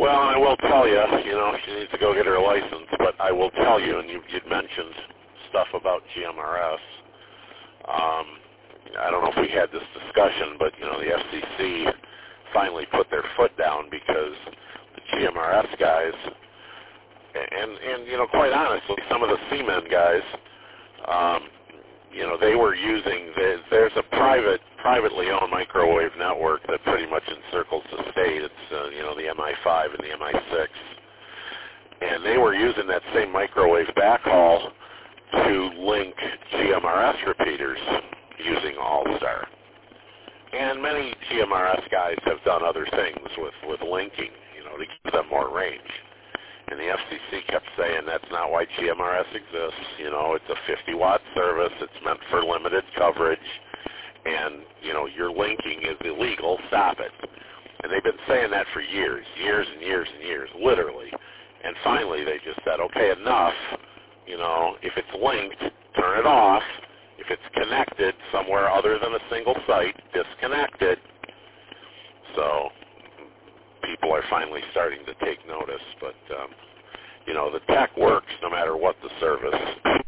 Well, I will tell you, she needs to go get her license, but I will tell you, and you'd mentioned stuff about GMRS. I don't know if we had this discussion, but, the FCC finally put their foot down because the GMRS guys, and quite honestly, some of the CMEN guys, they were using, there's a privately owned microwave network that pretty much encircles the state. It's, the MI5 and the MI6. And they were using that same microwave backhaul to link GMRS repeaters using All-Star. And many GMRS guys have done other things with linking, to give them more range. And the FCC kept saying that's not why GMRS exists. It's a 50-watt service. It's meant for limited coverage. And, your linking is illegal. Stop it. And they've been saying that for years and years, literally. And finally they just said, okay, enough. If it's linked, turn it off. If it's connected somewhere other than a single site, disconnect it. So people are finally starting to take notice. But, the tech works no matter what the service.